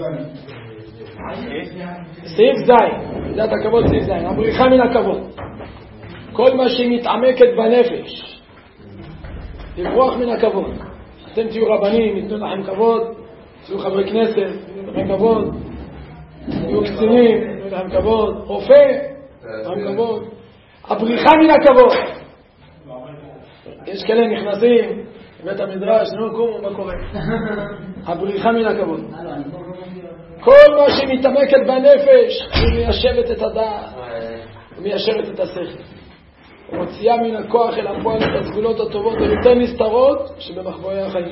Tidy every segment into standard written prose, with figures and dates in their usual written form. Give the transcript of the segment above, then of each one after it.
סעיף זין, מידת הכבוד סעיף זין, הבריחה מן הכבוד. כל מה שמתעמקת בנפש, לברוח מן הכבוד. אתם תהיו רבנים, ייתנו לכם כבוד, תהיו חברי כנסת, ייתנו לכם כבוד, תהיו קצינים, ייתנו לכם כבוד, רופא, ייתנו לכם כבוד. הבריחה מן הכבוד. יש כאלה נכנסים בבית המדרש, נו קומו, מה קורה? הבריחה מן הכבוד. כל מה שמתעמקת בנפש, היא מיישבת את הדעת, היא מיישבת את השכל. מוציאה מן הכוח אל הפועל את הסגולות הטובות היותר נסתרות שבמחבואי החיים.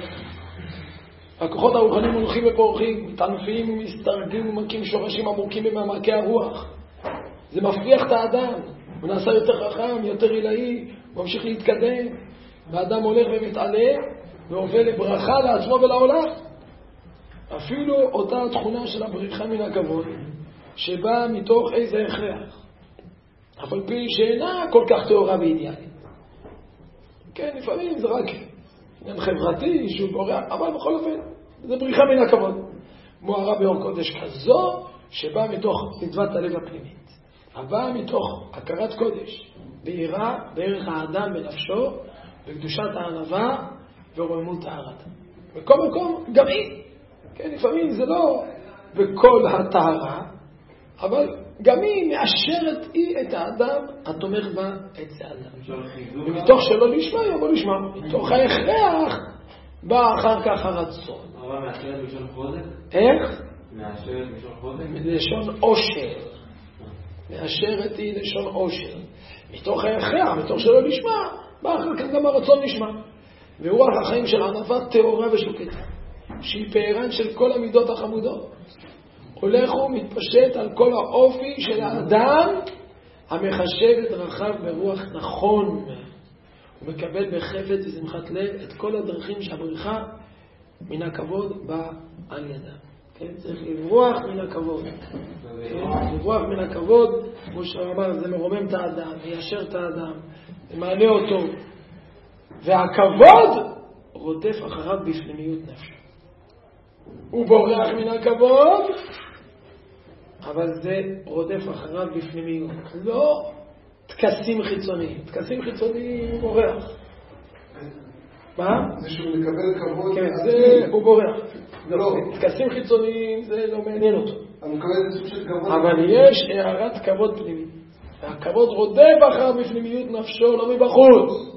הכוחות הרוחניים הולכים ופורחים, מתענפים ומסתרגים ומקים שורשים עמוקים במעמקי הרוח. זה מפריח את האדם, הוא נעשה יותר חכם, יותר עילאי, הוא ממשיך להתקדם, והאדם הולך ומתעלה ועובר לברכה לעצמו ולעולם. אפילו אותה התכונה של הבריחה מן הכבוד שבאה מתוך איזה הכרח, אף על פי שאינה כל כך תאורה ואידיאלית. כן, לפעמים זה רק עניין חברתי שהוא בורח, אבל בכל אופן זה בריחה מן הכבוד מוארה באור קודש כזו שבאה מתוך מצוות הלב הפנימית, הבאה מתוך הכרת קודש בהירה בערך האדם בנפשו, בקדושת הענווה ורוממות טהרת. בכל מקום גם היא, כן, לפעמים זה לא בכל הטהרה, אבל גם היא מאשרת את האדם התומך בה את זה האדם. ומתוך שלא לשמה יבוא לשמה, מתוך ההכרח בא אחר כך הרצון. אבל מאשרת לשון חוזק? איך? מאשרת לשון חוזק? לשון עושר. מאשרת היא לשון עושר. מתוך ההכרח, מתוך שלא לשמה, בא אחר כך גם הרצון לשמה. ורוח החיים של ענווה טהורה ושוקטה, שהיא פערן של כל המידות החמודות. הולך ומתפשט על כל האופי של האדם המחשב את דרכיו ברוח נכון. הוא מקבל בחפץ ושמחת לב את כל הדרכים שהבריחה מן הכבוד באה על ידם. כן? צריך לברוח מן הכבוד. לברוח מן הכבוד, כמו שאמר, זה מרומם את האדם, מיישר את האדם, זה מעלה אותו. והכבוד רודף אחריו בפנימיות נפשו. הוא בורח מן הכבוד, אבל זה רודף אחריו בפנימיות. לא תקסים חיצוניים. תקסים חיצוניים הוא בורח. מה? זה שהוא מקבל כבוד. כן, זה הוא בורח. לא. תקסים חיצוניים זה לא מעניין אותו. הוא מקבל איזה סוג של כבוד. אבל יש הערת כבוד פנימית. והכבוד רודף אחריו בפנימיות נפשו, לא מבחוץ.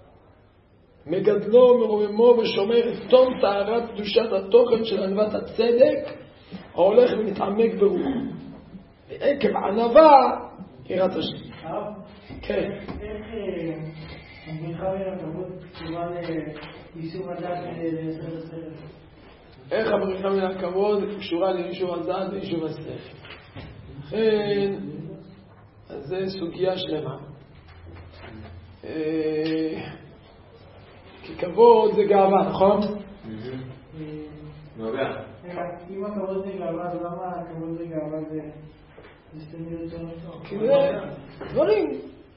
מגדלו, מרוממו ושומר את תום טהרת קדושת התוכן של ענוות הצדק ההולך ומתעמק ברוחו. ועקב ענווה יראת השם. כן. איך הבריחה מן הכבוד קשורה ליישוב הדעת וליישוב השכל? איך הבריחה מן הכבוד קשורה ליישוב הדעת וליישוב השכל? לכן, אז זה סוגיה שלמה. כי כבוד זה גאווה, נכון? נוגע. אם הכבוד זה גאווה, אז למה הכבוד זה גאווה זה סתמיות שלנו? כי זה דברים.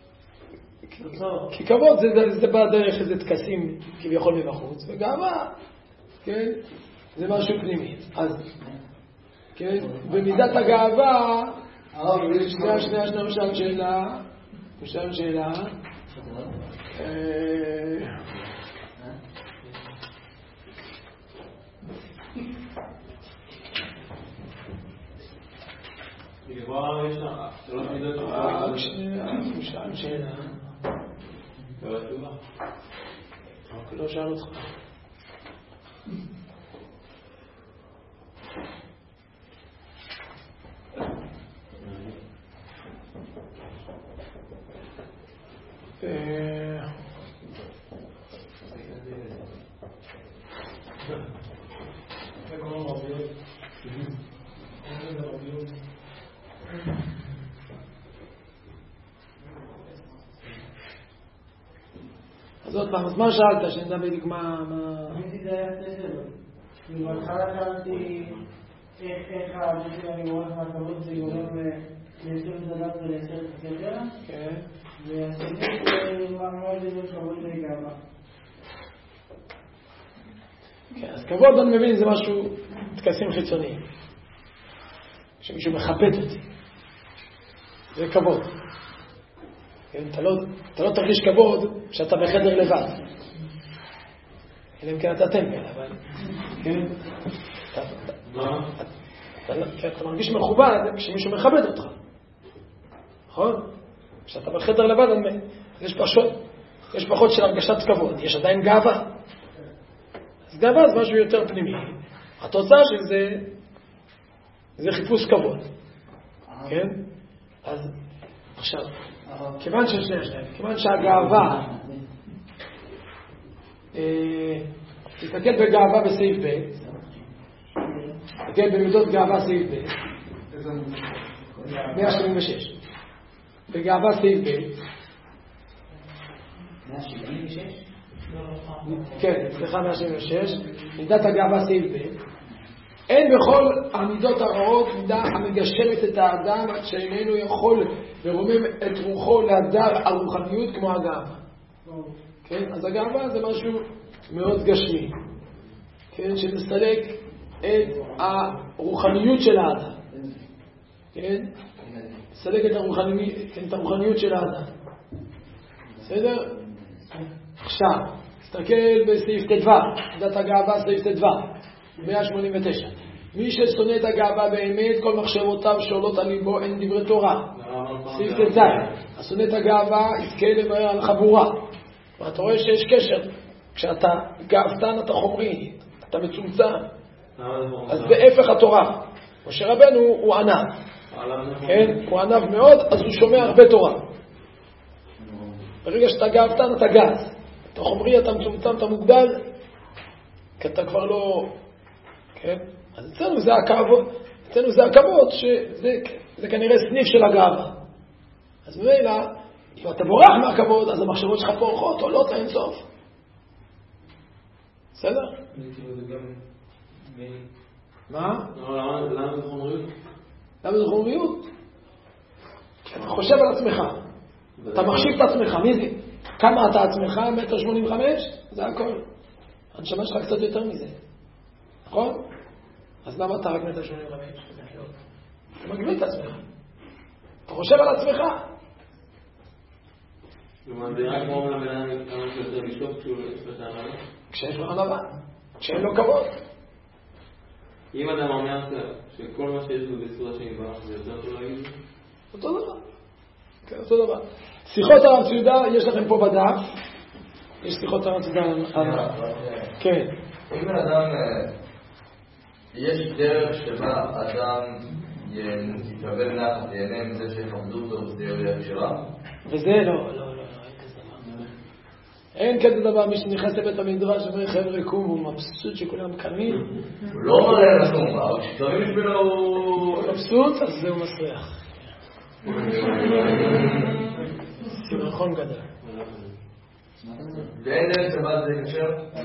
כי כבוד זה בא דרך איזה תקסים כביכול מבחוץ, וגאווה, כן? זה משהו פנימי. אז, כן? במידת הגאווה, שנייה, שאלה. כבר יש לך שלוש מידות שאלה. לא שאל אותך. אז עוד פעם, אז מה שאלת? שנדע בדיוק מה... זה היה סדר. בהתחלה שאלתי איך בשביל אני רואה מהכבוד זה גורם ליישב את הדת וליישר את הסדר. כן. והסדר מה מאוד לזה כבוד לגאווה. כן, אז כבוד אני מבין זה משהו תקסים חיצוניים. שמישהו מכבד אותי. זה כבוד. כן? אתה לא תרגיש כבוד כשאתה בחדר לבד. אלא אם כן אתה טמבל, אבל... כן? אתה מרגיש מכובד כשמישהו מכבד אותך. נכון? כשאתה בחדר לבד, יש פחות של הרגשת כבוד. יש עדיין גאווה. אז גאווה זה משהו יותר פנימי. התוצאה של זה חיפוש כבוד. כן? אז עכשיו, כיוון שהגאווה, תתקל בגאווה בסעיף ב', תתקל במידות גאווה סעיף ב', 176. בגאווה סעיף ב', 176? כן, סליחה 176, מידת הגאווה סעיף ב', אין בכל המידות הרעות מידה המגשמת את האדם עד שאיננו יכול לרומם את רוחו להדר הרוחניות כמו הגאווה. כן? אז הגאווה זה משהו מאוד גשמי, כן? שמסלק את הרוחניות של האדם. כן? מסלק את הרוחניות של האדם. בסדר? עכשיו, תסתכל בסעיף ט"ו, מידת הגאווה סעיף ט"ו. 189. מי ששונא את הגאווה באמת, כל מחשבותיו שעולות על ליבו אין דברי תורה. סעיף ט"ז. השונא את הגאווה יזכה למהר על חבורה. ואתה רואה שיש קשר. כשאתה גאוותן אתה חומרי, אתה מצומצם. אז בהפך התורה. משה רבנו הוא ענב. כן? הוא ענב מאוד, אז הוא שומע הרבה תורה. ברגע שאתה גאוותן אתה גז. אתה חומרי, אתה מצומצם, אתה מוגדל. כי אתה כבר לא... כן? אז אצלנו זה הכבוד, שזה כנראה סניף של הגאווה. אז ממילא, אם אתה בורח מהכבוד, אז המחשבות שלך פורחות, עולות אין סוף. בסדר? מה? למה זה חומריות? למה זה חומריות? כי אתה חושב על עצמך. אתה מחשיב את עצמך. מי זה? כמה אתה עצמך? 1.85 מטר? זה הכל. הנשמה שלך קצת יותר מזה. נכון? אז למה אתה רק 1.85 מטר? אתה מגביל את עצמך. אתה חושב על עצמך. זה רק כמו לבן כמה שיותר לשלוף כשהוא יש ענווה? כשיש לו ענווה. כשאין לו כבוד. אם אדם אומר שכל מה שיש לו בסעודה שנברח זה יותר טוב להגיד? אותו דבר. כן, אותו דבר. שיחות הרב ציודה, יש לכם פה בדף. יש שיחות הרב ציודה. כן. אם אדם... יש דרך שבה אדם יקבל נחת, ייהנה מזה שיכבדו אותו וזה יהיה ישירה? וזה לא, אין כזה דבר. מי שנכנס לבית המדרש אומר חבר'ה קום, הוא מבסוט שכולם קמים. הוא לא מראה לקום, אבל כשקמים בשבילו הוא מבסוט, אז זהו מסריח. סירחון גדול. ואין דרך שבה זה קשר?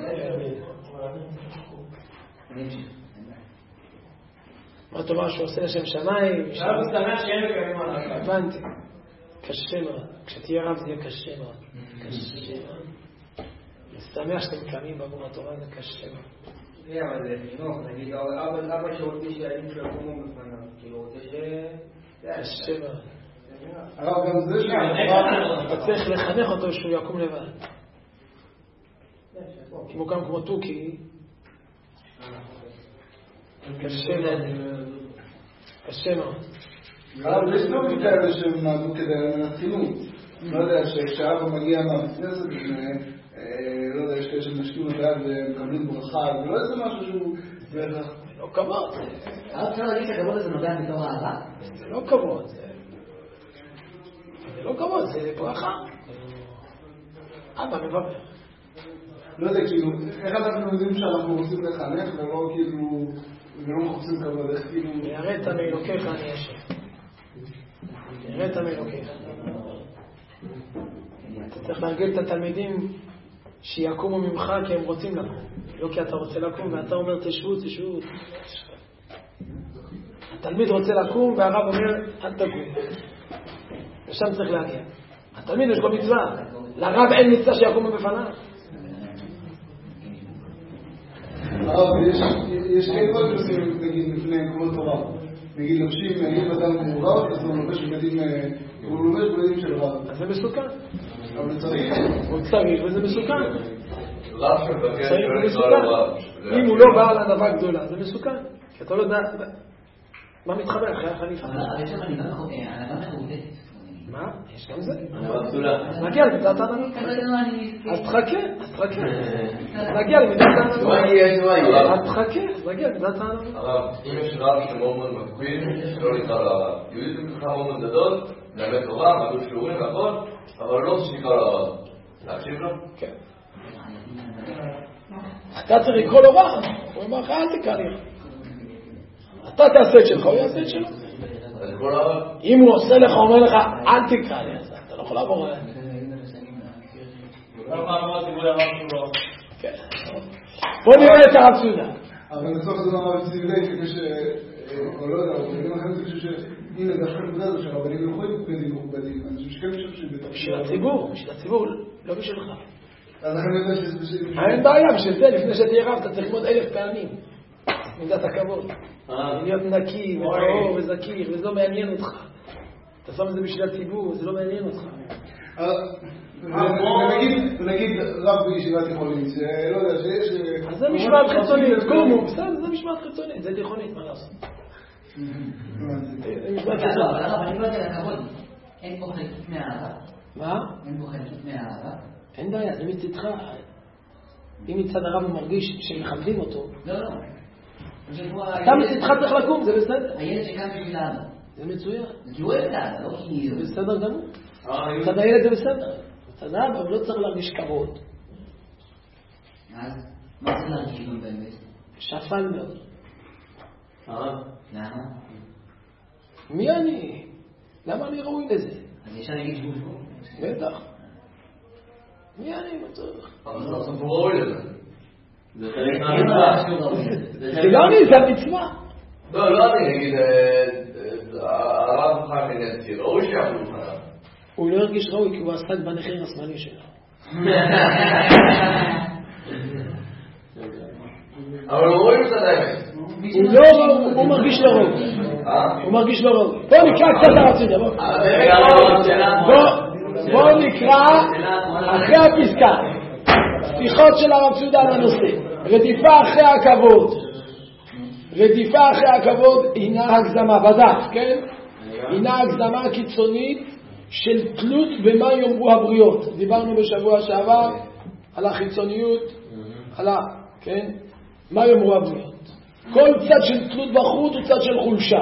מה אתה אומר שהוא עושה לשם שמיים? עכשיו הוא שמח שאין מקיימים עליו. הבנתי. קשה מאוד. כשתהיה רב זה יהיה קשה מאוד. קשה מאוד. לשמח שאתם קמים בעבור התורה זה קשה מאוד. אבל זה חינוך, נגיד, אבא שרוצה שהילדים שלו יקומו בפניו, כאילו רוצה קשה מאוד. הרב גם זה אתה צריך לחנך אותו שהוא יקום לבד. אם הוא קם כמו תוכי, קשה מאוד. קשה מאוד. הרב, יש דברים כאלה שמעדו כדי לנתחילות. לא יודע, כשאבא מגיע מהמסנסת, לא יודע, יש כאלה שמשקיעים לדעת ומקבלים ברכה, זה לא איזה משהו שהוא... לא כבוד. הרב אפשר להגיד שהכבוד הזה נובע מתוך אהבה? זה לא כבוד. זה לא כבוד, זה ברכה. אבא מברך. לא יודע, כאילו, איך אנחנו יודעים שאנחנו רוצים לחנך ולא כאילו, ולא מחפשים כבוד, איך כאילו... ויראת מאלוקיך אני אשם. ויראת מאלוקיך. אתה צריך להרגיל את התלמידים שיקומו ממך כי הם רוצים לקום. לא כי אתה רוצה לקום ואתה אומר תשבו. התלמיד רוצה לקום והרב אומר אל תקום. ושם צריך להגיע. התלמיד יש לו מצווה. לרב אין מצווה שיקומו בפניו. הרב, יש דברים שעושים, נגיד, לפני קולות תורה. נגיד, לובשים, נגיד, אדם מעורב, אז הוא לובש בגדים של רב. אז זה מסוכן. אבל צריך. הוא צריך, וזה מסוכן. רב שבקש צריך לא ומסוכן. לקרוא לו רב. אם הוא לא בעל ענווה גדולה, זה מסוכן. כי אתה לא יודע מה מתחבר אחרי החליפה. אבל יש שם ענווה מחודדת. מה? יש גם זה. ענווה פסולה. אז נגיע למידת הענווה. אז תחכה. נגיע למידת הענווה. אז תחכה, נגיע למידת הענווה. הרב, אם יש רב שמאוד מאוד מקפיד, שלא לקרוא לו הרב. יהודית במקחה מאוד מאוד גדול, נלמד תורה, נלמד שיעורים והכל, אבל לא רוצה שיקרא לו הרב. להקשיב לו? כן. אתה צריך לקרוא לו רב. הוא אומר לך, אל תקרא לי. אתה תעשה את שלך, הוא יעשה את שלו. אז לקרוא לו הרב? אם הוא עושה לך, אומר לך, אל תקרא לי, אז אתה לא יכול לעבור עליהם. בוא נראה את הרב צודה. אבל בסוף זה לא הרב ציולי, כדי או לא יודע, אבל אני חושב שהנה דווקא נקודה הזו שהרבנים לא יכולים בגדים מכובדים, אני חושב שכן חושב שבטח... בשביל הציבור, לא בשבילך. אז אני יודע שזה בשביל... אין בעיה, בשביל זה, לפני שתהיה רב, אתה צריך ללמוד 1000 פעמים. מידת הכבוד. להיות נקי וטהור וזכיר, וזה לא מעניין אותך. אתה שם את זה בשביל הציבור, זה לא מעניין אותך. ונגיד רב בישיבת תיכונית, לא יודע, שיש... אז זה משמעת חיצונית, קומו, בסדר, זה משמעת חיצונית, זה תיכונית, מה לעשות? זה משמעת חיצונית. אבל הרב, אני לא יודע לכבוד, אין פה חלקית מהאהבה. מה? אין פה חלקית מהאהבה. אין בעיה, זה מצדך. אם מצד הרב הוא מרגיש שמכבדים אותו, לא. אתה מצדך צריך לקום, זה בסדר. הילד שקם בשביל האבא. זה מצוין. כי הוא אוהב את האבא, לא כי... זה בסדר גמור. מצד הילד זה בסדר. מצד האבא הוא לא צריך להרגיש כבוד. אז מה זה להרגיש לו באמת? שפל מאוד. למה? מי אני? למה אני ראוי לזה? אז ישר להגיד שהוא פה? בטח. מי אני? לא צריך. אבל זה לא ספור ראוי לזה. זה חלק מהמצווה. זה לא אני, זה המצווה. לא אני, נגיד, הרב חיים מנציר, ראוי שיעמדו לפניו. הוא לא הרגיש ראוי כי הוא עסק בנחיר השמאלי שלו. אבל הוא ראוי מצד האמת. הוא מרגיש לא ראוי. הוא מרגיש לא ראוי. בוא נקרא קצת הרב צודה, בוא נקרא אחרי הפסקה. פתיחות של הרב צודה על הנושא. רדיפה אחרי הכבוד. רדיפה אחרי הכבוד הינה הגזמה בדף, כן? הינה הגזמה קיצונית של תלות במה יאמרו הבריות. דיברנו בשבוע שעבר על החיצוניות, כן? מה יאמרו הבריות. כל צד של תלות בחוט הוא צד של חולשה.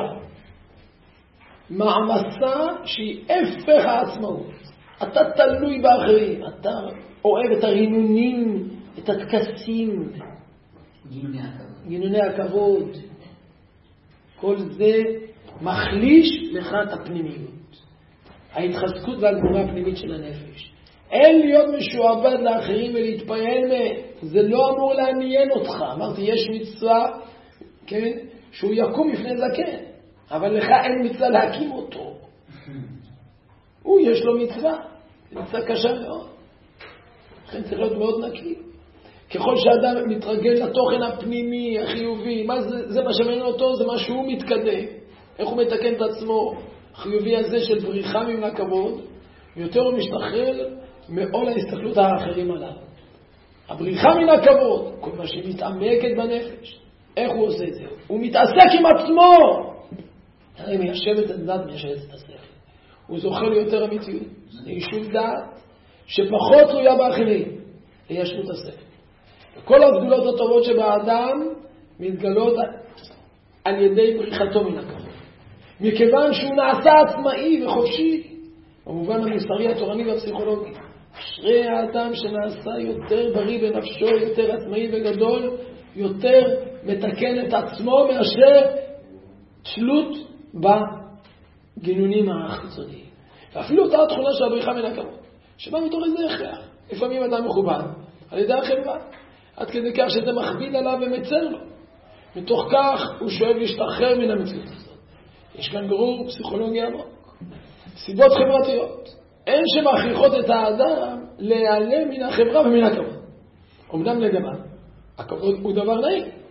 מעמסה שהיא הפך העצמאות. אתה תלוי באחרים, אתה אוהב את הרינונים, את הטקסים, גינוני הכבוד. כל זה מחליש לך את הפנימיות. ההתחזקות והגבורה הפנימית של הנפש. אין להיות משועבד לאחרים ולהתפעל מהם. זה לא אמור לעניין אותך. אמרתי, יש מצווה, כן, שהוא יקום לפני זקן, אבל לך אין מצווה להקים אותו. הוא יש לו מצווה. זה מצווה קשה מאוד. לכן צריך להיות מאוד נקי. ככל שאדם מתרגל לתוכן הפנימי, החיובי, זה מה שמעניין אותו, זה מה שהוא מתקדם. איך הוא מתקן את עצמו. החיובי הזה של בריחה מן הכבוד, יותר הוא משתחרר מעול ההסתכלות האחרים עליו. הבריחה מן הכבוד, כל מה שמתעמקת בנפש. איך הוא עושה את זה? הוא מתעסק עם עצמו. הרי מיישב את הדת, מיישב את השכל. הוא זוכה ליותר אמיתיות. זה יישוב דעת שפחות תלויה באחרים. ליישבות השכל. וכל הסגולות הטובות שבאדם מתגלות על ידי בריחתו מן הכבוד. מכיוון שהוא נעשה עצמאי וחופשי, במובן המוסרי, התורני והפסיכולוגי. אשרי האדם שנעשה יותר בריא בנפשו, יותר עצמאי וגדול, יותר מתקן את עצמו מאשר תלות בגינונים החיצוניים. ואפילו אותה התכונה של הבריחה מן הכבוד, שבא מתוך איזה הכרח. לפעמים אדם מכובד על ידי החברה, עד כדי כך שזה מכביד עליו ומצר לו. מתוך כך הוא שואב להשתחרר מן המציאות הזאת. יש כאן ברור פסיכולוגי עמוק. סיבות חברתיות. אין שמכריחות את האדם להיעלם מן החברה ומן הכבוד. אמנם לגמרי, הכבוד הוא דבר נעים,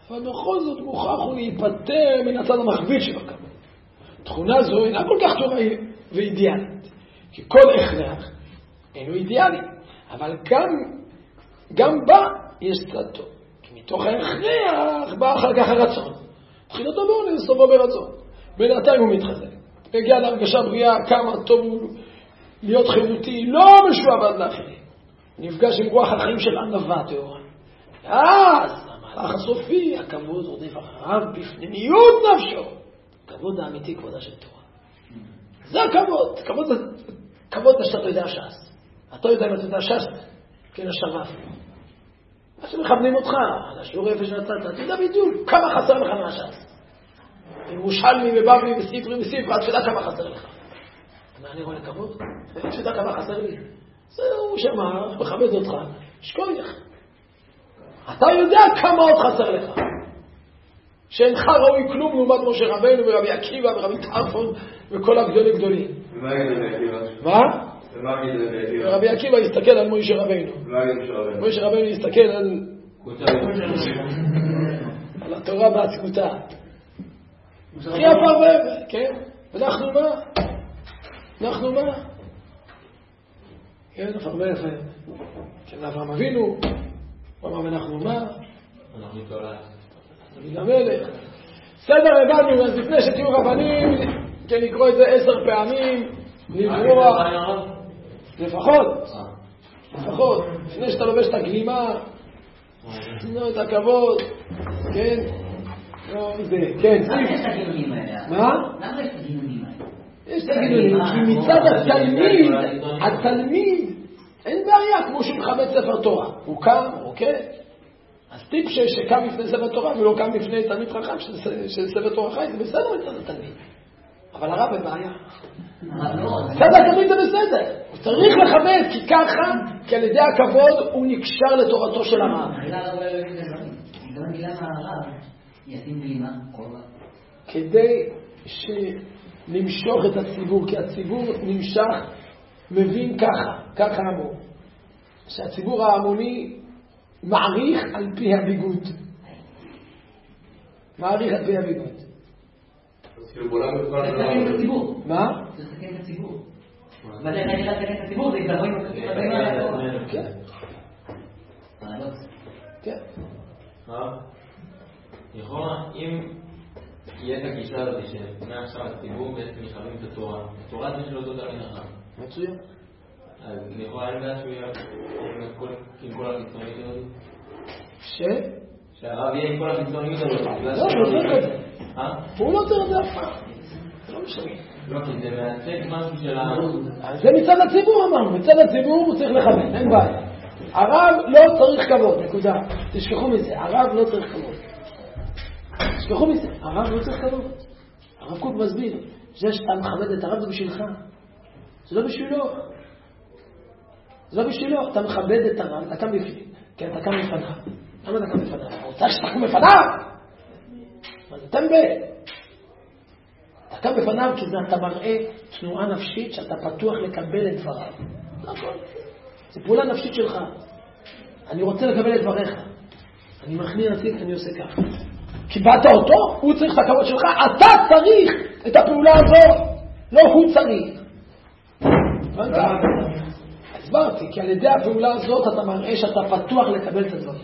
אבל בכל זאת מוכרח הוא להיפטר מן הצד המכביד של הכבוד. תכונה זו אינה כל כך טובה ואידיאלית, כי כל הכרח אינו אידיאלי, אבל גם בה יש צד טוב, כי מתוך ההכרח בא אחר כך הרצון. תחילתו באונס, סופו ברצון. בינתיים הוא מתחזק. הגיע להרגשה בריאה, כמה טוב הוא להיות חירותי, לא משועבד לאחרים. נפגש עם רוח החיים של ענווה טהורה. אז המהלך הסופי, הכבוד רודף אחריו בפנימיות נפשו. הכבוד האמיתי, כבודה של תורה. זה הכבוד. כבוד זה שאתה יודע ש"ס. אתה יודע אם אתה יודע ש"ס, כן השרף. מה שמכוונים אותך, על השיעור אפס שנתת, אתה יודע בדיוק כמה חסר לך מהש"ס. עם מושלמי ובבלי וספרי וספרה, אתה יודע כמה חסר לך. אני רואה לכבוד? אתה יודע כמה חסר לי? זהו, שמע, מכבד אותך, שכוי לך. אתה יודע כמה עוד חסר לך. שאינך ראוי כלום לעומת משה רבנו ורבי עקיבא ורבי טרפון וכל הגדולים גדולים. ומה יגיד רבי עקיבא? מה? ומה יגיד רבי עקיבא? רבי עקיבא יסתכל על משה רבנו. משה רבנו יסתכל על התורה בעצמותה. הכי עפר ואבן, כן? ואנחנו מה? אנחנו מה? כן, עפר ואבן. כן, אברהם אבינו, הוא אמר ואנחנו מה? אנחנו תולד. דוד המלך. בסדר, הבנו, אז לפני שתהיו רבנים, כן, לקרוא את זה 10 פעמים, לברוח. לפחות. לפני שאתה לובש את הגלימה, תנו את הכבוד, כן? לא, זה, כן. למה יש את הגינונים האלה? מה? למה יש את הגינונים האלה? יש את הגינונים, כי מצד התלמיד, אין בעיה, כמו שהוא מכבד ספר תורה. הוא קם, אוקיי? אז טיפ שקם לפני ספר תורה, ולא קם לפני תלמיד חכם של ספר תורה חי, זה בסדר מצד התלמיד. אבל הרב בבעיה. בסדר, תמיד זה בסדר. הוא צריך לכבד, כי ככה, כי על ידי הכבוד, הוא נקשר לתורתו של הרב. כדי שנמשוך את הציבור, כי הציבור נמשך, מבין ככה אמרו. שהציבור ההמוני מעריך על פי הביגוד. מעריך על פי הביגוד. תסתכל את הציבור. מה? תסתכל את הציבור. אבל איך אני תסתכל את הציבור? זה יתלבוים כן. כן. לכאורה, אם יהיה את הגישה הזאת שמעכשיו הציבור בעצם מכבדים את התורה, התורה זה של אותו תלמיד חכם. מצוין. אז לכאורה אין בעיה שהוא יהיה עם כל החיצוניות הזאת? שהרב יהיה עם כל החיצוניות הזאת. לא, הוא לא צריך את זה. הוא לא צריך את זה אף פעם. זה לא משנה. לא, כי זה מעצק משהו של אז זה מצד הציבור אמרנו. מצד הציבור הוא צריך לכבד, אין בעיה. הרב לא צריך כבוד, נקודה. תשכחו מזה, הרב לא צריך כבוד. תשכחו מזה, הרב לא צריך כבוד. הרב קוק מסביר, זה שאתה מכבד את הרב זה בשבילך. זה לא בשבילו. זה לא בשבילו, אתה מכבד את הרב, אתה קם בפנים. כן, אתה קם לפניו. למה אתה קם לפניו? אתה רוצה שאתה קם לפניו? מה זה תנבל? אתה קם בפניו כי אתה מראה תנועה נפשית שאתה פתוח לקבל את דבריו. זה הכל. זה פעולה נפשית שלך. אני רוצה לקבל את דבריך. אני מכניע נציג, אני עושה ככה. קיבלת אותו, הוא צריך את הכבוד שלך. אתה צריך את הפעולה הזאת. לא הוא צריך. הסברתי, כי על ידי הפעולה הזאת אתה מראה שאתה פתוח לקבל את הדברים.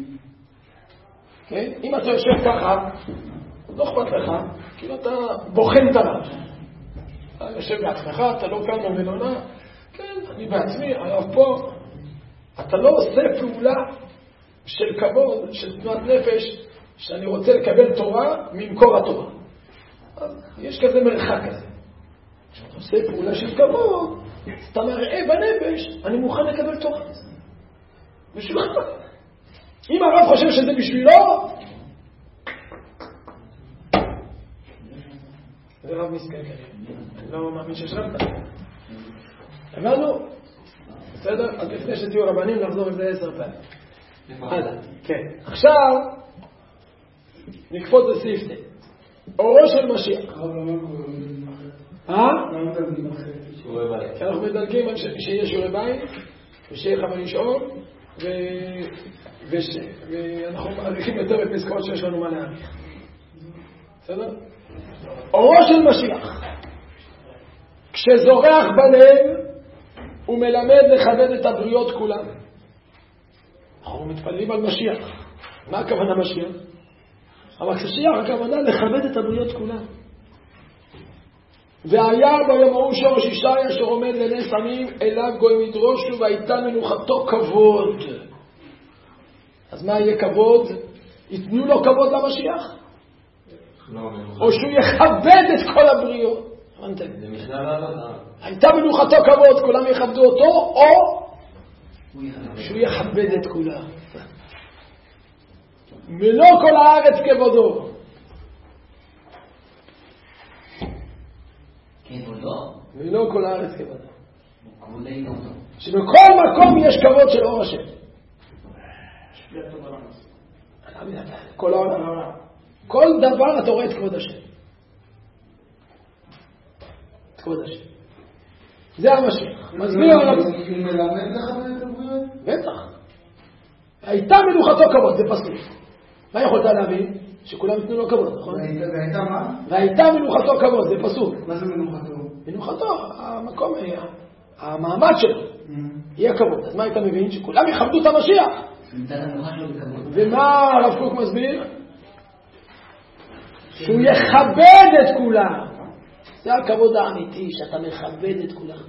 כן? אם אתה יושב ככה, לא אכפת לך, כאילו אתה בוחן את הרב. אתה יושב בעצמך, אתה לא קם במלונה, כן, אני בעצמי, הרב פה. אתה לא עושה פעולה של כבוד, של תנועת נפש, שאני רוצה לקבל תורה ממקור התורה. אז יש כזה מרחק כזה. כשאתה עושה פעולה של כבוד, אתה מראה בנפש, אני מוכן לקבל תורה. בשבילך. אם הרב חושב שזה בשבילו, זה רב מסכן כזה. אני לא מאמין ששלמת. הבנו? בסדר? אז לפני שתהיו רבנים נחזור לזה 10 פעמים. הלאה. כן. עכשיו נקפוץ לסעיף זה. אורו של משיח. למה תלמידים אחרים? שיעורי בית. כי אנחנו מדלגים שיהיה שיעורי בית, ושיהיה חבל לשאול, ואנחנו מעריכים יותר בפסקאות שיש לנו מה להעריך. בסדר? אורו של משיח, כשזורח בלב, הוא מלמד לכבד את הבריות כולם. אנחנו מתפללים על משיח. מה הכוונה משיח? המשיח הכוונה לכבד את הבריות כולם. והיה ביום ההוא שורש ישעיה אשר עומד לנס עמים אליו גויים ידרושו והייתה מנוחתו כבוד. אז מה יהיה כבוד? ייתנו לו כבוד למשיח? או שהוא יכבד את כל הבריות? הייתה מנוחתו כבוד, כולם יכבדו אותו, או שהוא יכבד את כולם. מלוא כל הארץ כבודו. כבודו? מלוא כל הארץ כבודו. שבכל מקום יש כבוד של אור השם. כל העולם. כל דבר אתה רואה את כבוד השם. את כבוד השם. זה המשיח. מסביר על הוא מלמד לכבד את הבריות? בטח. הייתה מנוחתו כבוד, זה פסוק. מה יכולת להבין? שכולם יתנו לו כבוד, נכון? והייתה מה? והייתה מנוחתו כבוד, זה פסוק. מה זה מנוחתו? מנוחתו, המקום, המעמד שלו, יהיה כבוד. אז מה היית מבין? שכולם יכבדו את המשיח. ומה הרב קוק מסביר? שהוא יכבד את כולם. זה הכבוד האמיתי, שאתה מכבד את כולם.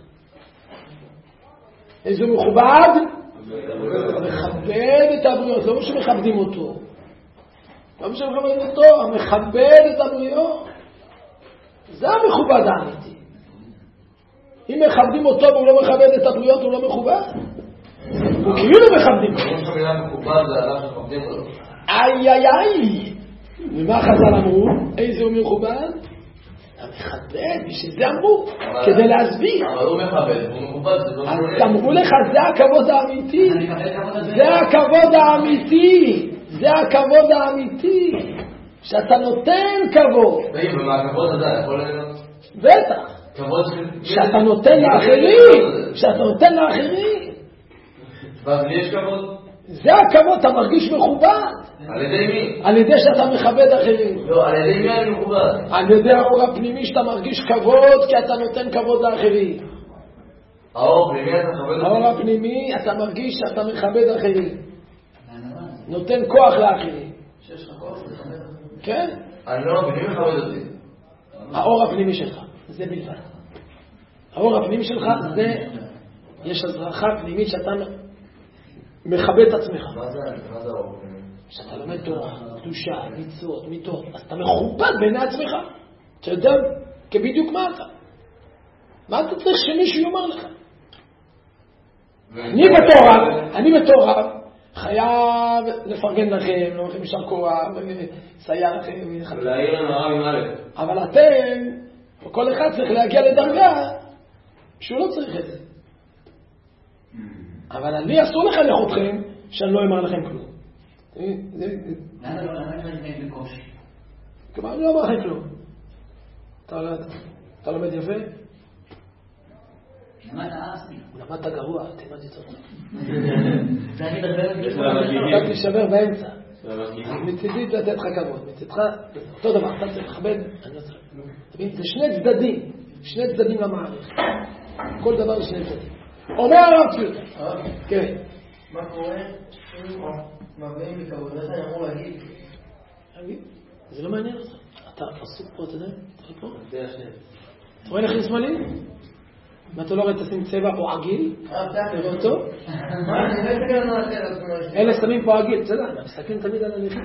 איזה מכובד? מכבד את הבריות, לא שמכבדים אותו. לא שמכבדים אותו, המכבד את הבריות. זה המכובד האמיתי. אם מכבדים אותו והוא לא מכבד את הבריות, הוא לא מכובד. הוא כאילו מכבדים אותו. כמו שמילה מכובד זה עליו שמכבדים אותו. איי. ומה חז"ל אמרו? איזה הוא מכובד? המכבד, בשביל זה אמרו, כדי להסביר. אבל הוא מכבד, הוא מכובד. אז אמרו לך, זה הכבוד האמיתי. זה הכבוד האמיתי. זה הכבוד האמיתי. שאתה נותן כבוד. ומה הכבוד הזה יכול להיות? בטח. שאתה נותן לאחרים. שאתה נותן לאחרים. ואז לי יש כבוד? זה הכבוד, אתה מרגיש מכובד. על ידי מי? על ידי שאתה מכבד אחרים. לא, על ידי מי אני מכובד? על ידי האור הפנימי שאתה מרגיש כבוד, כי אתה נותן כבוד לאחרים. האור הפנימי אתה מכבד אותי? האור הפנימי אתה מרגיש שאתה מכבד אחרים. נותן כוח לאחרים. שיש לך כוח לכבד. כן? אני לא מבין, מי מכבד אותי? האור הפנימי שלך, זה בלבד. האור הפנימי שלך זה, יש הזרחה פנימית שאתה מכבד את עצמך. מה זה האור הפנימי? שאתה לומד תורה, קדושה, מצוות, מיתות, אז אתה מכובד בעיני עצמך. אתה יודע כבדיוק מה אתה. מה אתה צריך שמישהו יאמר לך? אני בתור רב, חייב לפרגן לכם, לא לכם ישר כוח, לסייע לכם. להעיר לנו הרב עם א'. אבל אתם, כל אחד צריך להגיע לדרגה שהוא לא צריך את זה. אבל אני אסור לחנך אתכם שאני לא אמר לכם כלום. למה לא נתן בקושי? כלומר, אני לא אמר לכם כלום. אתה לומד יפה? למדת אסמי. למדת גרוע, תלמד יותר טוב. זה אני מדבר. אתה תשבר באמצע. מצידי לתת לך כבוד, מצידך אותו דבר, אתה צריך לכבד, אני לא צריך. זה שני צדדים למערכת. כל דבר שני צדדים. אומר הרב צבי. כן. מה קורה אם מביאים לכבוד? איך אני אמור להגיד? זה לא מעניין אותך. אתה עסוק פה, אתה יודע? אתה רואה לכם שמאלים? מה אתה לא רואה תשים צבע או עגיל? תראה אותו? אלה שמים פה עגיל, אתה יודע, מסתכלים תמיד על הנכים.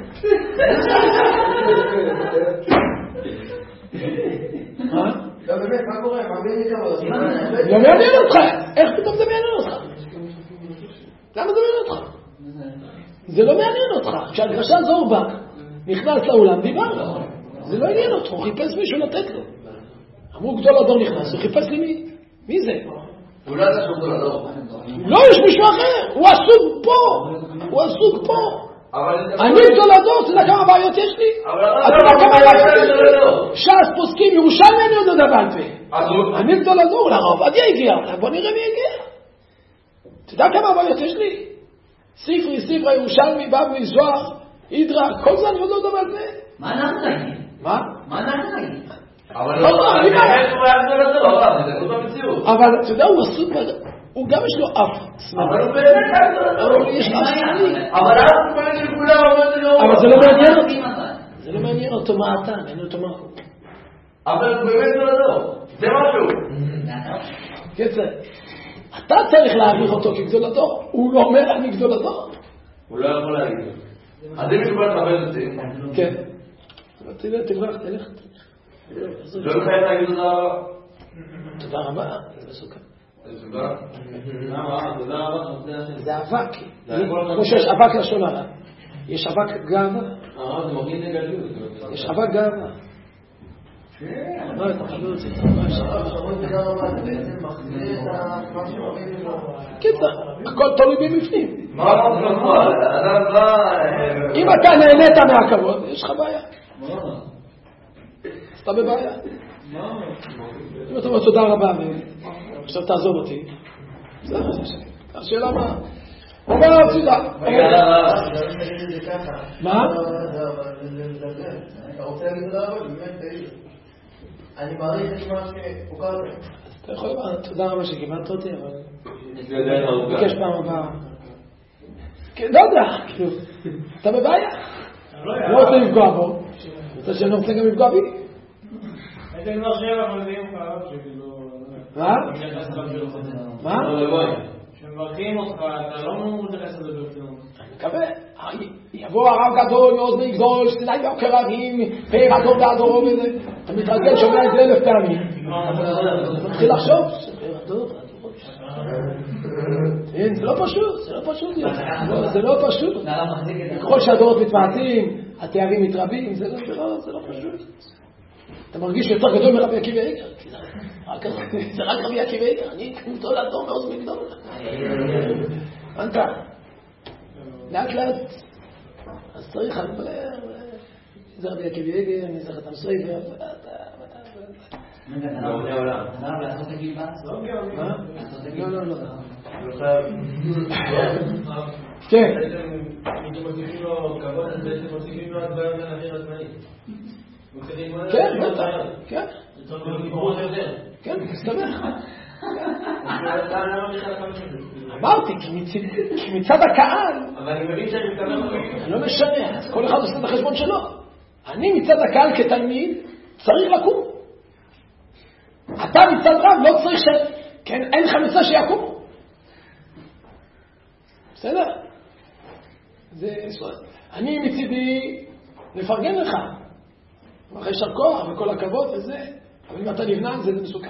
לא באמת, מה קורה? מביאים לכבוד. לא מעניין אותך. איך פתאום זה מעניין אותך? למה זה מעניין אותך? זה לא מעניין אותך. כשהדרשה זורבק נכנס לאולם, דיברנו. זה לא עניין אותך, הוא חיפש מישהו לתת לו. אמרו גדול הדור נכנס, הוא חיפש לי מי? מי זה? הוא לא יודע שהוא גדול הדור. לא, יש מישהו אחר. הוא עסוק פה. הוא עסוק פה. אני גדול הדור, אתה יודע כמה בעיות יש לי? אתה יודע כמה בעיות יש לי? ש"ס פוסקים, ירושלמי אני עוד יודע בעל פה. אני גדול הדור, לרב עובדיה הגיע. בוא נראה מי הגיע. אתה יודע כמה בעיות יש לי? ספרי, ירושלמי, בבלי, זוהר, הידרה, כל זה אני עוד לא יודע על זה. מה אנחנו נגיד? מה? מה אנחנו נגיד? אבל לא, אני באמת הוא היה גדול לדור, זה לא במציאות. אבל אתה יודע, הוא עסוק, הוא גם יש לו אף שמאלי. אבל הוא באמת היה גדול לדור. אבל יש לו אף שמאלי. אבל אז הוא באמת שכולם עומד לו. אבל זה לא מעניין אותי. זה לא מעניין אותו מה אתה, מעניין אותו מה הוא. אבל הוא באמת גדול לדור. זה משהו. קצר, אתה צריך להעריך אותו כגדול הדור. הוא לא אומר אני גדול הדור. הוא לא יכול להגיד. אז אם מישהו בא לכבד אותי. כן. תברח, תלך. לא חייב להגיד תודה רבה. תודה רבה, זה מסוכן. תודה. תודה רבה. זה אבק. כמו שיש אבק לשון הרע. יש אבק גאווה. זה מרגיש נגדיות. יש אבק גאווה. אתה חבר את זה. הכל תלוי במפנים. אם אתה נהנית מהכבוד, יש לך בעיה. אתה בבעיה. אם אתה אומר תודה רבה ועכשיו תעזוב אותי, בסדר, השאלה מה? אומר הצידה. מה? אתה רוצה להגיד תודה רבה? באמת, אני מעריך את מה שהוקרת. אתה יכול לומר תודה רבה שקיבלת אותי, אבל ביקש פעם הבאה. לא יודע, כאילו, אתה בבעיה. לא רוצה לפגוע בו, רוצה שאני לא רוצה גם לפגוע בי. הייתם לא שבח מביאים לך, שכאילו... מה? מה? שמברכים אותך, אתה לא מתייחס לזה ברצינות. אני מקווה, יבוא הרב גדול, יעוז ויגדול, שתדעי יוקר רבים, פאר אדום ואדום וזה. אתה מתרגל, שומע את זה 1000 פעמים. אתה מתחיל לחשוב, פאר אדום ואדום. זה לא פשוט, זה לא פשוט. ככל שהדורות מתמעטים, התארים מתרבים, זה לא פשוט. אתה מרגיש יותר גדול מרבי עקיבא איגר. זה רק רבי עקיבא איגר, אני גדול אדום ועוז ויגדול. הבנת? לאט לאט, אז צריך זה רבי עקיבא איגר, אני צריך את המסויב, אתה לא לעשות הגיל בארץ? לא. כן. אם מוסיפים לו כבוד, אז בעצם מוסיפים לו הדבר יותר אוויר הזמני. כן, בטח. כן. זה צריך להיות דיבור יותר. כן, מסתבך. אמרתי, כי מצד הקהל... אבל אני מבין שאני מתכוון... לא משנה, אז כל אחד עושה את החשבון שלו. אני מצד הקהל כתלמיד צריך לקום. אתה מצד רב לא צריך כן, אין לך מצד שיקום. בסדר? אני מצידי לפרגן לך. אחרי שר כוח וכל הכבוד וזה. אבל אם אתה נבנה על זה, זה מסוכן.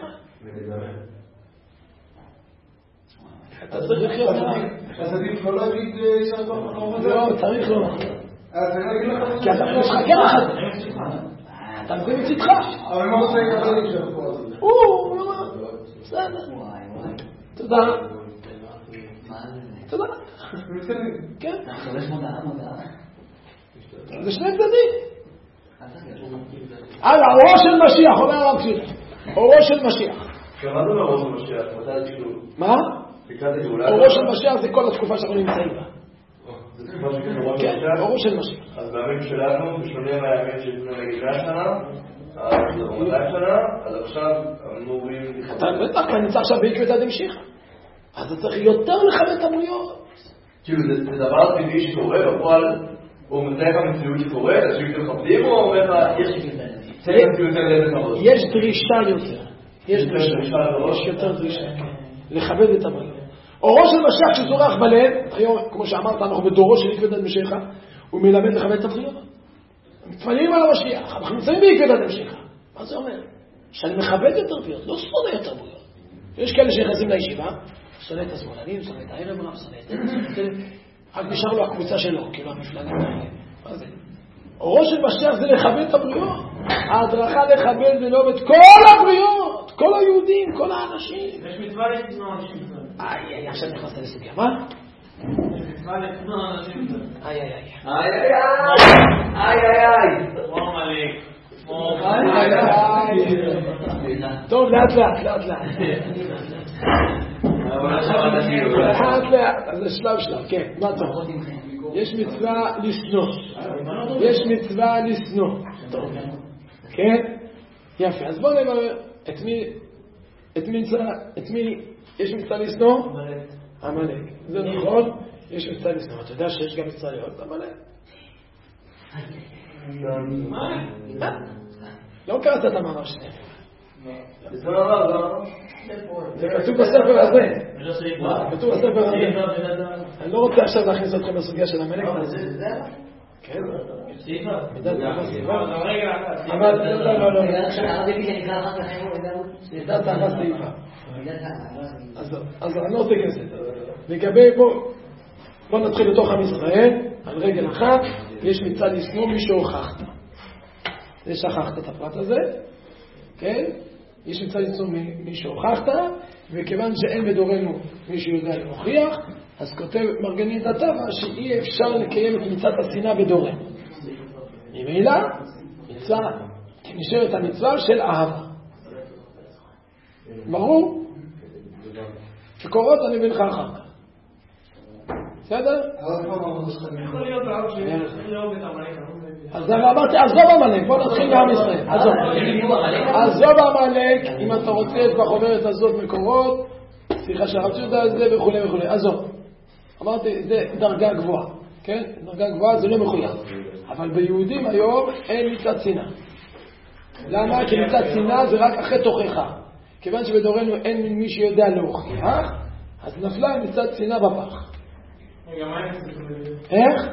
אתה צריך לחיות. אז עדיף לא להגיד שר כוח. לא, צריך לא. אז אני אגיד לך... כי אתה יש לך קרח הזה. אתה מבין מצידך. אבל מה רוצה לקבל שר כוח? הוא לא מה. בסדר. תודה. תודה. כן. זה שני צדדים. אורו של משיח, אומר הרב קוק. אורו של משיח. מה זה אורו של משיח? מה? אורו של משיח זה כל התקופה שאנחנו נמצאים בה. זה תקופה שכאילו אורו של כן, משיח? אורו של משיח. אז בימים שלנו, בשונה מהימים שלפני נגיד 100 שנה, אז 200 שנה, אז עכשיו אמורים... אתה בטח, אני נמצא עכשיו בעקבתא דמשיחא. אז אתה צריך יותר לכבד את הבריות. כאילו זה דבר טבעי שקורה, בפועל הוא מתאר המציאות שקורה, אנשים מכבדים או אומר לך, יש דרישה יותר. יש יותר דרישה. לכבד את הבריות. אורו של משיח שזורח בלב, היום, כמו שאמרת, אנחנו בדורו של עקבתא דמשיחא, הוא מלמד לכבד את הבריות. מתפללים על המשיח, אנחנו נמצאים בעקבתא דמשיחא. מה זה אומר? שאני מכבד יותר בריות, לא שונא יותר בריות. יש כאלה שנכנסים לישיבה, שונא את השמאלנים, שונא את הערב רב, שונא את זה, רק נשאר לו הקבוצה שלו, כאילו המפלגה האלה. מה זה? אורו של משיח זה לכבד את הבריות. ההדרכה לכבד ולא את כל הבריות, כל היהודים, כל האנשים. יש מצווה לשנוא אנשים. עכשיו נכנסת לסוגיה, מה? יש מצווה לשנוא אנשים. טוב, לאט לאט. לאט לאט, אז זה שלב, כן, מה טוב? יש מצווה לשנוא. יש מצווה לשנוא. כן? יפה, אז בואו נברר את מי יש מצווה לשנוא? עמלק. זה נכון, יש מצווה לשנוא. אתה יודע שיש גם מצווה להיות עמלק? לא קראת את המאמר שני. זה כתוב בספר הזה. כתוב בספר הזה. אני לא רוצה עכשיו להכניס אתכם לסוגיה של המלך. כן. אבל לא. ידעת אהבה סעיפה. אז אני לא רוצה כנסת. לגבי בוא נתחיל לתוך עם ישראל. על רגל אחת יש מצווה לשנוא מי שהוכחת. זה שכחת את הפרט הזה. כן? יש מצווה לשנוא מי שהוכחת, וכיוון שאין בדורנו מי שיודע להוכיח, אז כותב מרגני את הטבע שאי אפשר לקיים את מצוות השנאה בדורנו. ממילא, נשארת המצווה של אהבה. ברור? שקורות אני בינך אחר כך. בסדר? אז אמרתי, עזוב עמלק, בוא נתחיל לעם ישראל. עזוב עמלק, אם אתה רוצה את בחוברת הזאת מקורות, סליחה שרצו את זה וכו' וכו'. עזוב. אמרתי, זה דרגה גבוהה. כן? דרגה גבוהה זה לא מחויב. אבל ביהודים היום אין מצוות שנאה. למה? כי מצוות שנאה זה רק אחרי תוכחה. כיוון שבדורנו אין מי שיודע להוכיח, אז נפלה מצוות שנאה בפח. איך?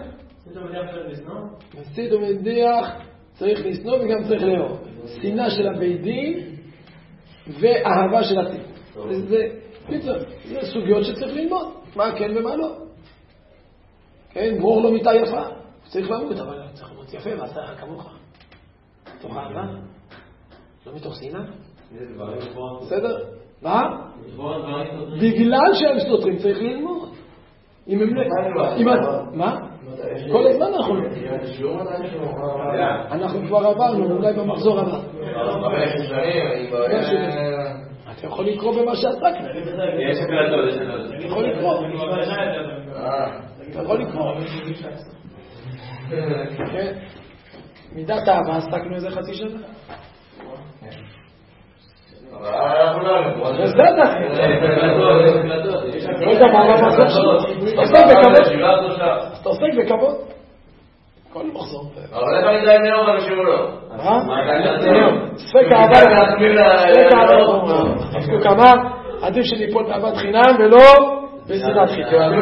מסית ומדיח צריך לשנוא וגם צריך לאהוב. שנאה של הבית דין ואהבה של הציבור. זה סוגיות שצריך ללמוד. מה כן ומה לא. כן, ברור לא מיטה יפה. צריך למות, אבל צריך למות יפה ועשה כמוך. תוך אהבה? לא מתוך שנאה? בסדר? מה? בגלל שהם סותרים צריך ללמוד. אם הם לא... מה? כל הזמן אנחנו כבר עברנו, אולי במחזור הבא. אתה יכול לקרוא במה שעסקנו. יש הקלטות, יש הקלטות. אתה יכול לקרוא. אתה יכול לקרוא. מידת אהבה עסקנו איזה חצי שנה. בסדר. אתה עוסק בכבוד. כל מחזור. אבל איך אני די נאור אנשים או לא? ספק אהבה. עדיף שניפול באהבת חינם ולא בשנאת חינם.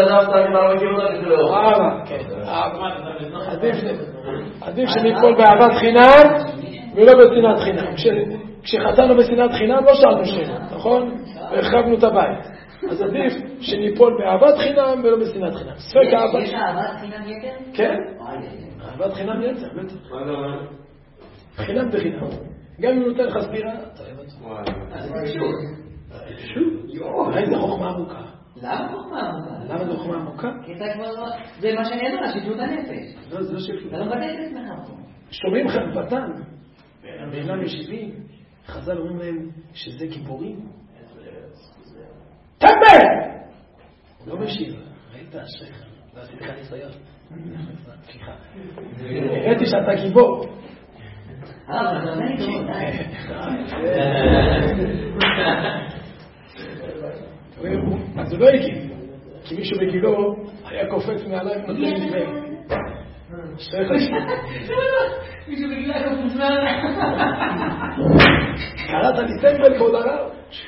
עדיף שניפול באהבת חינם ולא בשנאת חינם. כשחטאנו בשנאת חינם לא שאלנו שאלה, נכון? והרחבנו את הבית. אז עדיף שניפול באהבת חינם ולא בשנאת חינם. ספק אהבה. יש אהבת חינם יתר? כן. אהבת חינם יתר, בטח. חינם בחינם. גם אם נותן לך סתירה, אתה אוהב אותו. שוב. איזה חוכמה עמוקה. למה חוכמה עמוקה? למה זה חוכמה עמוקה? זה מה שאני אומר, שפלות הנפש. לא, זה לא שפלות. אתה לא מבטא את עצמך. שומעים חרפתן. בעינם ישיבים. חז"ל אומרים להם שזה גיבורים. טמבל! לא משיב. ראית אשריך. לא עשיתי לך ניסיון. סליחה. ראיתי שאתה גיבור. אז הוא לא הגיב. כי מישהו בגילו היה קופץ מעליי ונותן לי מהם. אשריך. מישהו בגילו היה קופץ מעליי. קראת לי טמבל כבוד הרב?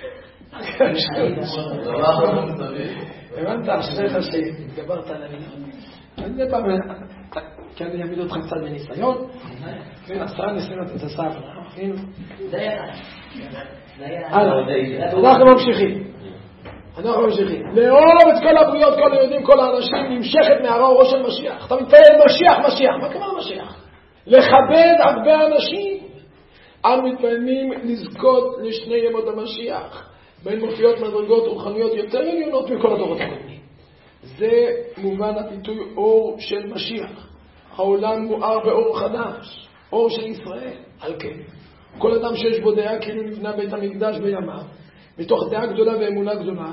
הבנת, אשריך שהתגברת על המילה. אז זה פעם, כי אני אעמיד אותך קצת בניסיון, ועשרה ניסיונות את הסבא, זה היה. אנחנו ממשיכים. לאהוב את כל הבריאות, כל היהודים, כל האנשים, נמשכת מהרה ראש של משיח. אתה מתפלל משיח. מה כמה משיח? לכבד הרבה אנשים. אנו מתפעמים לזכות לשני ימות המשיח, בין מופיעות מדרגות רוחניות יותר עליונות מכל הדורות הקודמים. זה מובן הביטוי אור של משיח. העולם מואר באור חדש, אור של ישראל. על כן, כל אדם שיש בו דעה כאילו נבנה בית המקדש בימיו, מתוך דעה גדולה ואמונה גדולה,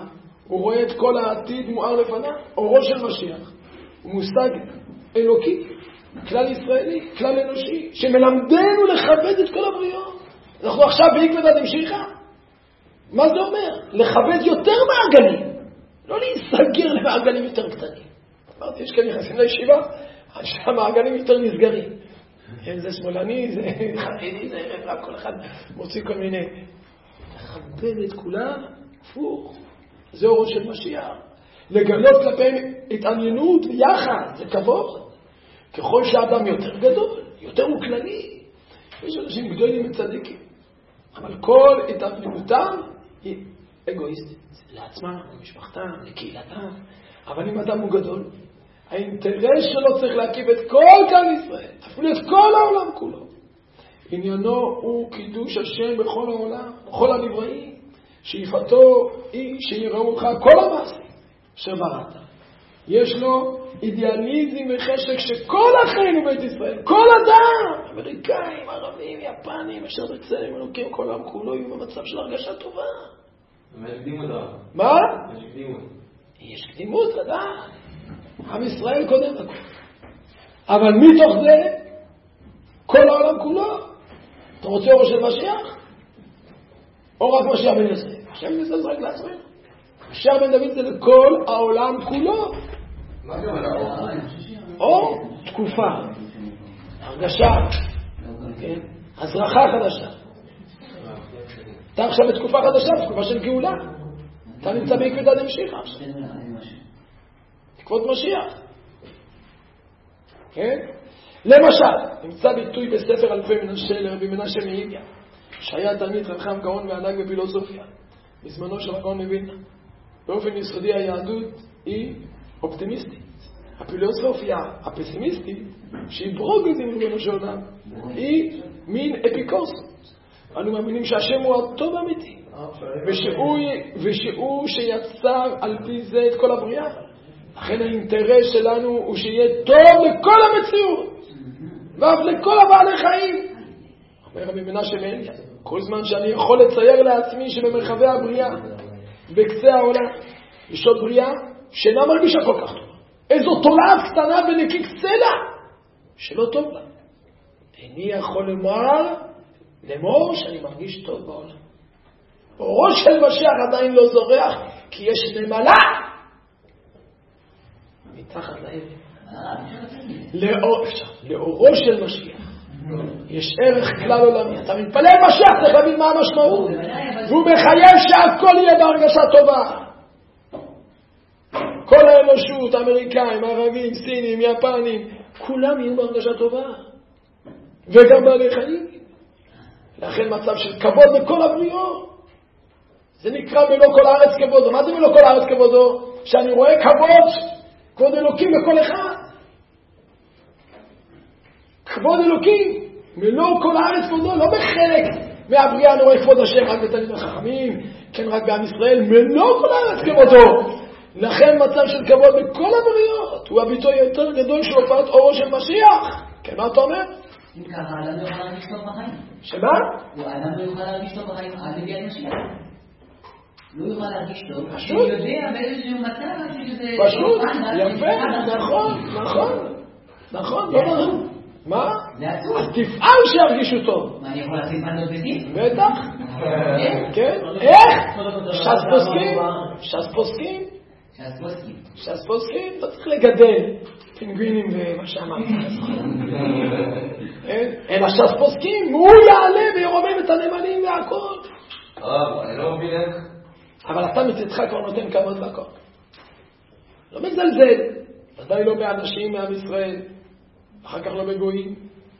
הוא רואה את כל העתיד מואר לפניו. אורו של משיח הוא מושג אלוקי, כלל ישראלי, כלל אנושי, שמלמדנו לכבד את כל הבריאות. אנחנו עכשיו בעקבתא דמשיחא. מה זה אומר? לכבד יותר מעגלים, לא להיסגר למעגלים יותר קטנים. אמרתי, יש כאן נכנסים לישיבה, המעגלים יותר נסגרים. זה שמאלני, זה חרדי, זה ערב, כל אחד מוציא כל מיני. לכבד את כולם, הפוך. זה אורו של משיח. לגלות כלפיהם התעניינות ויחד, זה כבוד. ככל שהאדם יותר גדול, יותר הוא כללי. יש אנשים גדולים וצדיקים. אבל כל התעניינותם היא אגואיסטית. לעצמם, למשפחתם, לקהילתם. אבל אם אדם הוא גדול, האינטרס שלו צריך להקיף את כל כאן ישראל, אפילו את כל העולם כולו. עניינו הוא קידוש השם בכל העולם, בכל הנבראים. שאיפתו היא שיראו לך כל המעשים שבראת. יש לו אידיאליזם וחשק שכל אחינו בית ישראל, כל אדם, אמריקאים, ערבים, יפנים, אשר בצלם, אלוקים, כל העם כולו יהיו במצב של הרגשה טובה. יש קדימות. מה? יש קדימות. יש קדימות, לדעת. עם ישראל קודם לכל. אבל מתוך זה, כל העולם כולו. אתה רוצה אורו של משיח? או רק משיח בן יוסף? השם ניסה זה רק לעצמנו. משיח בן דוד זה לכל העולם כולו. מה זה אומר? או תקופה, הרגשה, הזרחה חדשה. אתה עכשיו בתקופה חדשה, בתקופה של גאולה. אתה נמצא בעקבתא דמשיחא עכשיו. תקוות משיח. כן? למשל, נמצא ביטוי בספר אלפי מנשה לרבי מנשה מאיגיה, שהיה תלמיד חכם גאון וענק בפילוסופיה, בזמנו של הגאון מווילנה. באופן יסודי היהדות היא אופטימיסטית. הפילוסופיה הפסימיסטית, שהיא ברוגזים ריבונו של עולם, היא מין אפיקורסות. אנו מאמינים שהשם הוא הטוב האמיתי, ושהוא שיצר על פי זה את כל הבריאה. לכן האינטרס שלנו הוא שיהיה טוב לכל המציאות, ואף לכל הבעלי חיים. אומר רבי מנשה מאיגיה, כל זמן שאני יכול לצייר לעצמי שבמרחבי הבריאה, בקצה העולם, יש עוד בריאה שאינה מרגישה כל כך טובה. איזו תולעת קטנה ונקיק סלע שלא טוב לה. איני יכול למור שאני מרגיש טוב בעולם. אורו של משיח עדיין לא זורח, כי יש נמלה מתחת לאבן. לאורו של משיח יש ערך כלל עולמי. אתה מתפלל משיח, צריך להבין מה המשמעות. והוא מחייב שהכל יהיה בהרגשה טובה. כל האנושות, האמריקאים, ערבים, סינים, יפנים, כולם יהיו בהרגשה טובה. וגם בעלי חיים. לכן מצב של כבוד בכל הבריאות. זה נקרא מלוא כל הארץ כבודו. מה זה מלוא כל הארץ כבודו? שאני רואה כבוד אלוקים בכל אחד. כבוד אלוקים, מלוא כל הארץ כבודו, לא בחלק מהבריאה אני רואה כבוד השם רק בתלמידי החכמים, כן רק בעם ישראל, מלוא כל הארץ כבודו. לכן מצב של כבוד בכל הבריאות, הוא הביטוי יותר גדול של הופעת אורו של משיח. כן, מה אתה אומר? אם ככה, האדם לא יוכל להרגיש טוב בחיים. שמה? האדם לא יוכל להרגיש טוב בחיים עד לביאת משיח. לא יוכל להרגיש טוב. פשוט. הוא יודע באיזשהו מצב שזה... פשוט, יפה, נכון, לא נכון. מה? אז תפעל שירגישו טוב. מה, אני יכול להכניס פנדות בדין? בטח. כן? איך? ש"ס פוסקים, אתה צריך לגדל פינגווינים ומה שאמרת. אלא ש"ס פוסקים, הוא יעלה וירומם את הנמלים והכל. אני לא מבין איך. אבל אתה מצדך כבר נותן כבוד לכל. לא מזלזל, ודאי לא באנשים מעם ישראל, אחר כך לא בגויים,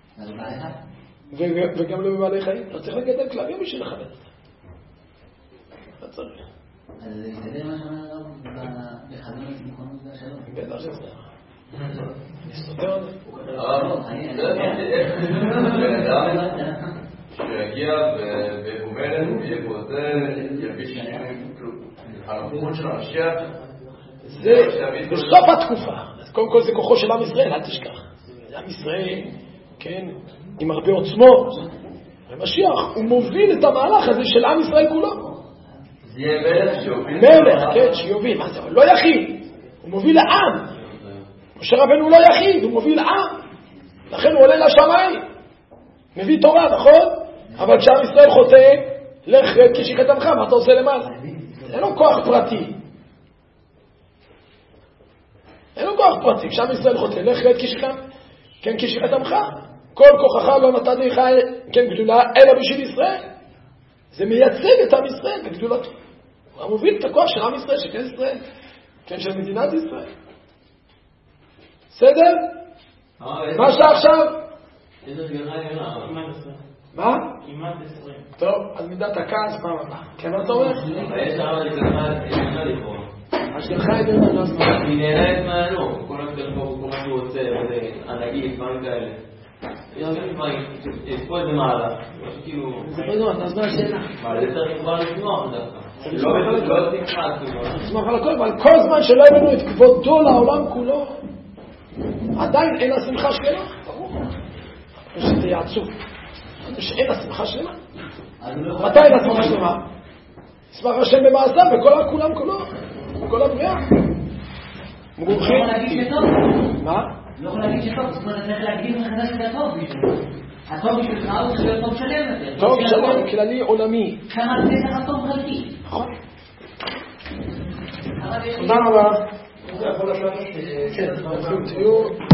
וגם לא בבעלי חיים. לא צריך לגדל כלבים בשביל לכבד אותם. לא צריך. אז זה מה שאומר בחזון לצמחונות והשלום. בטח שזה. אני סותר את זה. בן אדם שיגיע והוא מלך ויהיה פוזר, ירגיש הנוכחות של המשיח. זה בסוף התקופה. אז קודם כל זה כוחו של עם ישראל, אל תשכח. זה עם ישראל, כן, עם הרבה עוצמות. המשיח, הוא מוביל את המהלך הזה של עם ישראל כולו. זה יהיה מלך שיוביל. מלך, כן, שיוביל. מה זה? הוא לא יחיד. הוא מוביל לעם. משה רבנו הוא לא יחיד, הוא מוביל עם. לכן הוא עולה לשמיים. מביא תורה, נכון? אבל כשעם ישראל חוטא, לך רד כי שיחת עמך, מה אתה עושה למעלה? אין לו כוח פרטי. אין לו כוח פרטי. כשעם ישראל חוטא, לך רד כי שיחת עמך. כל כוחך לא נתתי לך כן גדולה, אלא בשביל ישראל. זה מייצג את עם ישראל בגדולתו. הוא מוביל את הכוח של עם ישראל, של כנסת ישראל, כן, של מדינת ישראל. בסדר? מה שעכשיו? מה? טוב, אז מידת הכעס פעם הבאה. כן, מה אתה אומר? יש הרב לגלחה לכאורה. השגחה היא באמת אז מה? היא נהלת מענו, כל מה שהוא רוצה, ענגית, דברים כאלה. יש פה איזה מעלה, כאילו... זה בזמן, אז מה השאלה? מה, זה צריך כבר לשמוח דווקא. לא לשמוח על הכל, אבל כל זמן שלא הבאנו את כבודו לעולם כולו, עדיין אין השמחה שלמה. ברור. שזה יעצוב. שאין השמחה שלמה. מתי אין השמחה שלמה? שמח השם במעשיו וכל כולם כולו. כל הבריאה. מגורחים. לא יכול להגיד שטוב. מה? לא יכול להגיד שטוב, זאת אומרת, צריך להגיד מחדש את הטוב בשבילו. הטוב בשבילך הוא צריך להיות טוב שלם יותר. טוב שלם, כללי עולמי. כמה זה ככה טוב חלקי. נכון. תודה רבה. זה יכול לעשות... כן, תהיו...